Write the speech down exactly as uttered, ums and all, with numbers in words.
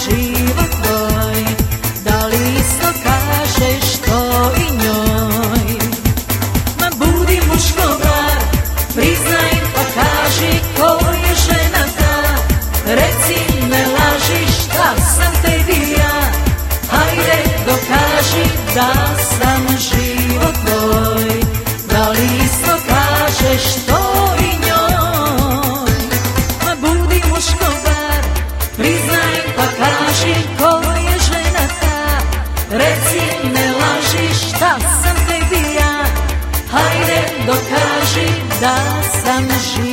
život tvoj, da li isto kažeš to i njoj? Ma budi muško brat, priznaj pa kaži ko je žena ta. Reci ne laži šta sam tebi ja, hajde dokaži da sam život tvoj, da li isto kažeš to i njoj? Ma budi muško brat, priznaj pa kaži ko je žena ta. Reci ne laži šta sam tebi ja, hajde dokaži da sam život.